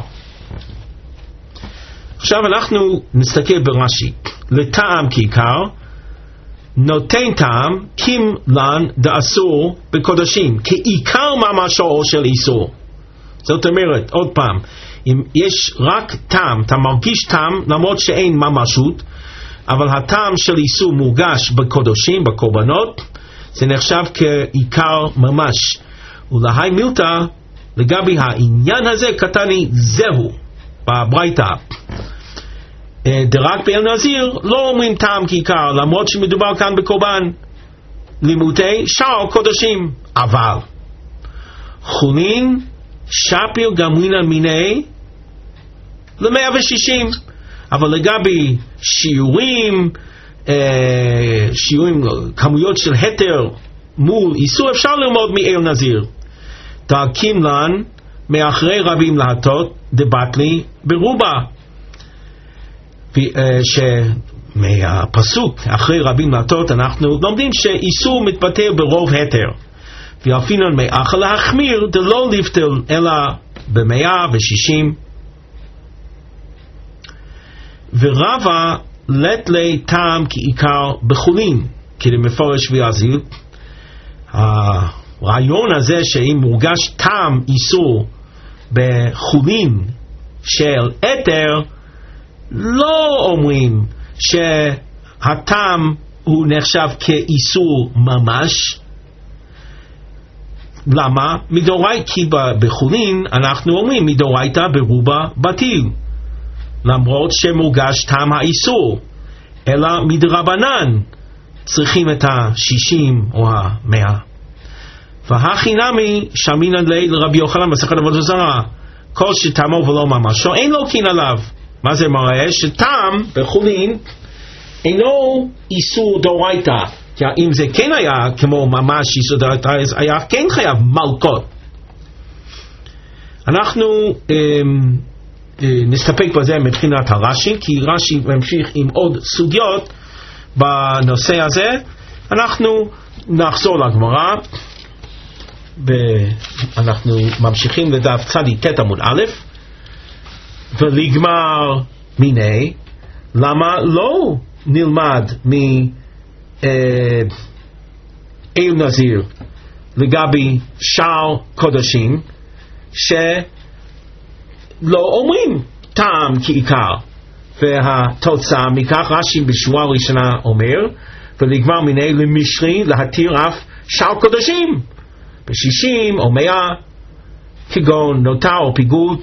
עכשיו אנחנו נסתכל ברש"י. לטעם כעיקר, נותן טעם קים לן דאסור בקודשים, כעיקר ממשו של איסור. זאת אומרת, עוד פעם, אם יש רק טעם, אתה מרגיש טעם למרות שאין ממשות, אבל הטעם של איסור מורגש בקודשים, בקורבנות, זה נחשב כעיקר ממש. ולהי מילתא, לגבי העניין הזה קטני זהו בברייתא. דרק באל נזיר לא אומרים טעם כעיקר, למרות שמדובר כאן בקורבן לימודי שאר קודשים. אבל חולין שפיר גמרינן מיני ל-מאה ושישים, אבל לגבי שיעורים, אה, שיעורים, כמויות של היתר מול איסור, אפשר ללמוד מאל נזיר. דרקים לן מאחרי רבים להטות דבטלי ברובה, שמהפסוק אחרי רבים להטות אנחנו לומדים שאיסור מתבטא ברוב היתר, ואפילו מאחר להחמיר דלא לפתל אלא ב-מאה ושישים. ורבה לת לי טעם כעיקר בחולין, כדי מפורש ויזיל. הרעיון הזה שאם מורגש טעם איסור בחולין של אתר, לא אומרים שהטעם הוא נחשב כאיסור ממש. למה? מדאורייתא, כי בחולין אנחנו אומרים מדאורייתא ברובה בטיל, למרות שמורגש טעם האיסור, אלא מדרבנן צריכים את ה-שישים או ה-מאה. והכי נמי שמינן לי לרבי יוחנן מסכת עבודה זרה, כל שטעמו ולא ממשו אין לו קין עליו. מה זה מראה? שטעם בחולין אינו איסור דאורייתא, כי אם זה כן היה כמו ממש איסור דאורייתא, היה כן חייב מלקות. אנחנו אמ, נסתפק בזה מבחינת הרש"י, כי רש"י ממשיך עם עוד סוגיות בנושא הזה. אנחנו נחזור לגמרא, אנחנו ממשיכים לדף צדי ת' עמוד א', ולגמר מיני, למה לא נלמד מאל נזיר לגבי שאר קודשים שלא אומרים טעם כעיקר, והתוצאה מכך רש"י בשורה ראשונה אומר, ולגמר מיני למשרי להתיר אף שאר קודשים בשישים או מאה, כגון נוטה או פיגול,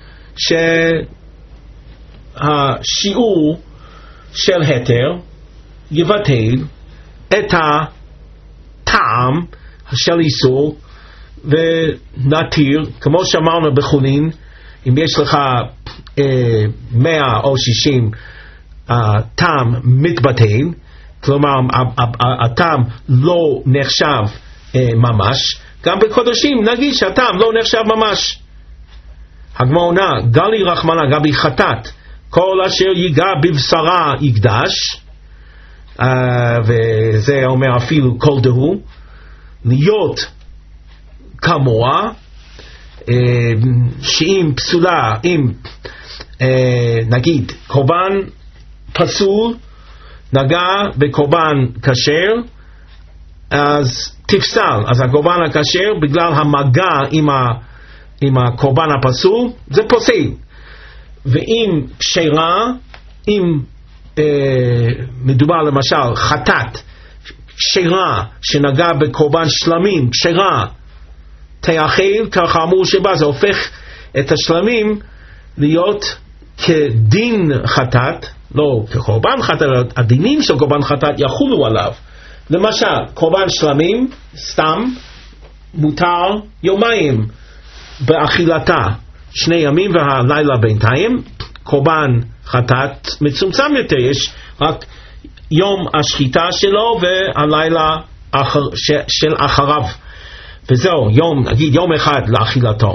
שהשיעור של היתר יבטל את הטעם של איסור, ונתיר, כמו שאמרנו בחולין, אם יש לך אה, מאה או שישים, הטעם מתבטל, כלומר הטעם לא נחשב אה, ממש. גם בקודשים נגיד שהטעם לא נחשב ממש. הגמרא עונה, גלי רחמנא גבי חטאת, כל אשר ייגע בבשרה יקדש, uh, וזה אומר אפילו כל דהו, להיות כמוה, uh, שאם פסולה, אם uh, נגיד קורבן פסול נגע בקורבן כשר, אז תפסל, אז הקורבן הכשר בגלל המגע עם ה עם הקורבן הפסול זה פוסל. ואם כשרה, אם אה, מדובר למשל חטאת כשרה שנגע בקורבן שלמים, כשרה תאכל ככה אמור שבה, זה הופך את השלמים להיות כדין חטאת, לא כקורבן חטאת, הדינים של קורבן חטאת יחולו עליו. למשל קורבן שלמים סתם מותר יומיים באכילתה, שני ימים והלילה בינתיים. קורבן חטאת מצומצם יותר, יש רק יום השחיטה שלו והלילה אחר, ש, של אחריו, וזהו, יום, נגיד יום אחד לאכילתו.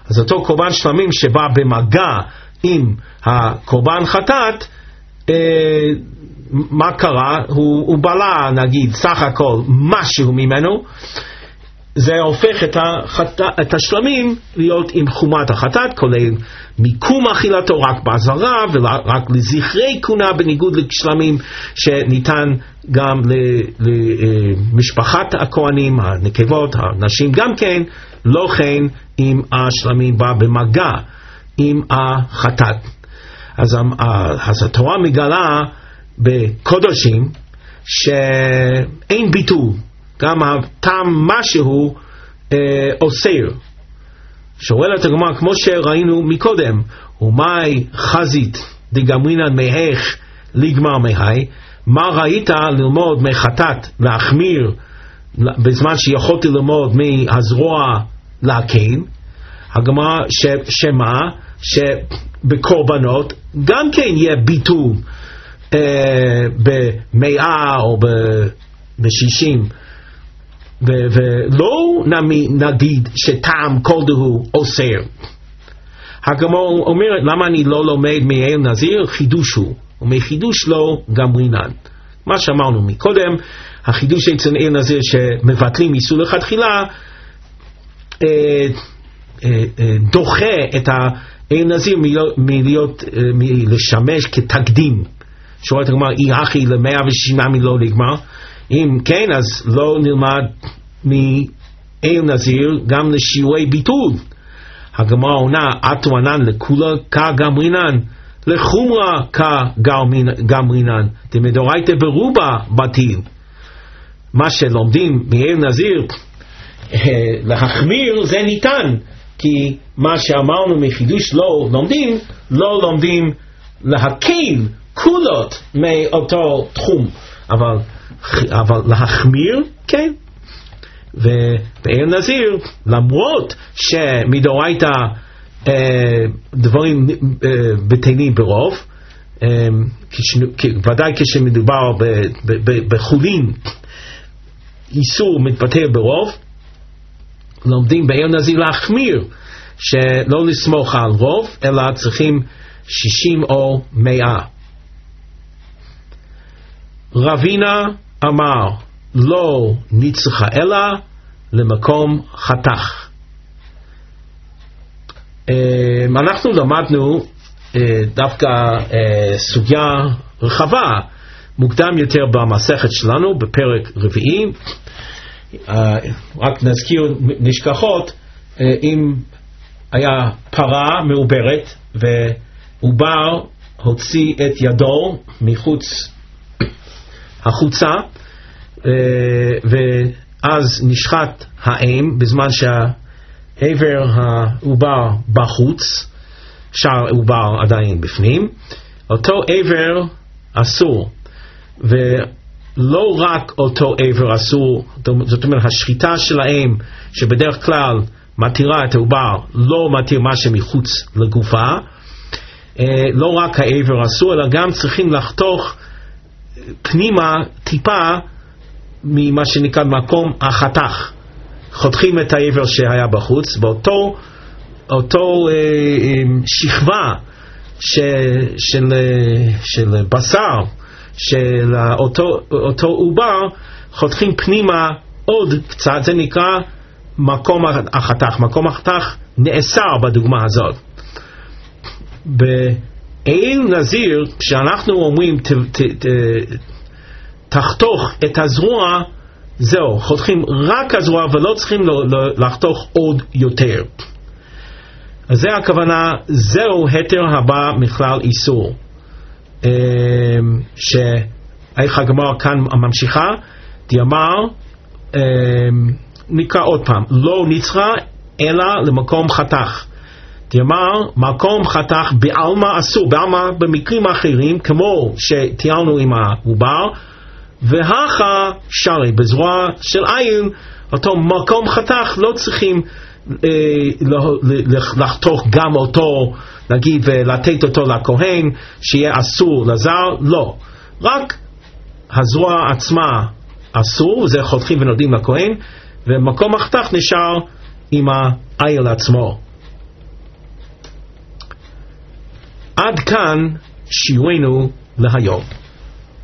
אז אותו קורבן שלמים שבא במגע עם הקורבן חטאת, אה, מה קרה? הוא, הוא בלע נגיד סך הכל משהו ממנו, זה הופך את, החט... את השלמים להיות עם חומת החטאת, כולל מיקום אכילתו רק בעזרה ורק לזכרי כהונה, בניגוד לשלמים שניתן גם למשפחת הכהנים, הנקבות, הנשים גם כן, לא כן אם השלמים בא במגע עם החטאת. אז, אז התורה מגלה בקודשים שאין ביטול, גם הטעם משהו אה, אוסר. שואלת הגמרא, כמו שראינו מקודם, ומאי חזית דגמרינן מהך לגמר מהי, מה ראית ללמוד מחטאת להחמיר בזמן שיכולתי ללמוד מהזרוע להקל? הגמרא שמה שבקורבנות גם כן יהיה ביטול אה, במאה או בשישים, ולא נגיד שטעם כל דהו אוסר. הגמרא אומרת, למה אני לא לומד מאל נזיר? חידוש הוא, ומחידוש לא גמרינן. מה שאמרנו מקודם, החידוש אצל אל נזיר שמבטלים איסור לכתחילה, אה, אה, אה, דוחה את האל נזיר מלהיות, אה, מלשמש כתקדים. שואלת הגמרא, אי הכי למאה ושישים ימים לא נגמר. אם כן, אז לא נלמד מאל נזיר גם לשיעורי ביטול. הגמרא עונה, אתו ענן לכולה כגמרינן, לחומרה כגמרינן, דמדורייתא ברובה בטיל. מה שלומדים מאל נזיר להחמיר זה ניתן, כי מה שאמרנו מחידוש לא לומדים, לא לומדים להקל כולות מאותו תחום, אבל אבל להחמיר כן. ובאל נזיר, למרות שמדאורייתא אה, דברים אה, בטלים ברוב, אה, כש, ודאי כשמדובר ב, ב, ב, בחולין, איסור מתבטל ברוב, לומדים באל נזיר להחמיר, שלא לסמוך על רוב, אלא צריכים שישים או מאה. רבינה אמר, לא ניצחה אלא למקום חתך. אנחנו למדנו דווקא סוגיה רחבה מוקדם יותר במסכת שלנו בפרק רביעי. רק נזכיר נשכחות, אם היה פרה מעוברת ועובר הוציא את ידו מחוץ החוצה, ואז נשחט האם בזמן שהעבר העובר בחוץ, שאר העובר עדיין בפנים, אותו עבר אסור. ולא רק אותו עבר אסור, זאת אומרת השחיטה של האם שבדרך כלל מתירה את העובר, לא מתיר מה שמחוץ לגופה, לא רק העבר אסור, אלא גם צריכים לחתוך פנימה טיפה ממה שנקרא מקום החתך, חותכים את העבר שהיה בחוץ, באותו אותו אה, אה, שכבה ש, של, של בשר של אותו, אותו עובר, חותכים פנימה עוד קצת, זה נקרא מקום החתך. מקום החתך נאסר בדוגמה הזאת. באל נזיר, כשאנחנו אומרים ת, ת, ת, תחתוך את הזרוע, זהו, חותכים רק הזרוע ולא צריכים לחתוך עוד יותר. אז זה הכוונה, זהו התר הבא מכלל איסור. שאיך הגמרא כאן ממשיכה, תאמר, נקרא עוד פעם, לא נצרה אלא למקום חתך. תאמר, מקום חתך בעלמא אסור, בעלמא במקרים אחרים, כמו שתיארנו עם העובר, והכה שרי, בזרוע של עין, אותו מקום חתך לא צריכים אה, לחתוך גם אותו, נגיד, ולתת אותו לכהן, שיהיה אסור לזר, לא. רק הזרוע עצמה אסור, זה חותכים ונותנים לכהן, ומקום החתך נשאר עם העיל עצמו. עד כאן שיעורנו להיום.